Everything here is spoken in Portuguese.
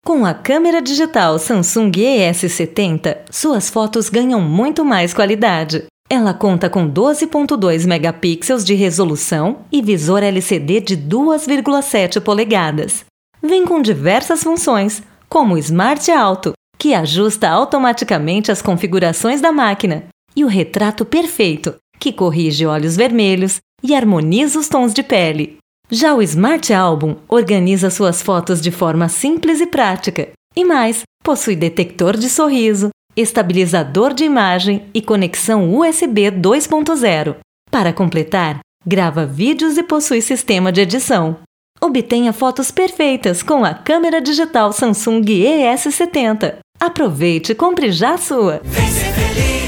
Com a câmera digital Samsung ES70, suas fotos ganham muito mais qualidade. Ela conta com 12.2 megapixels de resolução e visor LCD de 2,7 polegadas. Vem com diversas funções, como o Smart Auto, que ajusta automaticamente as configurações da máquina, e o Retrato Perfeito, que corrige olhos vermelhos e harmoniza os tons de pele. Já o Smart Album organiza suas fotos de forma simples e prática. E mais, possui detector de sorriso, estabilizador de imagem e conexão USB 2.0. Para completar, grava vídeos e possui sistema de edição. Obtenha fotos perfeitas com a câmera digital Samsung ES70. Aproveite e compre já a sua! Vem ser feliz!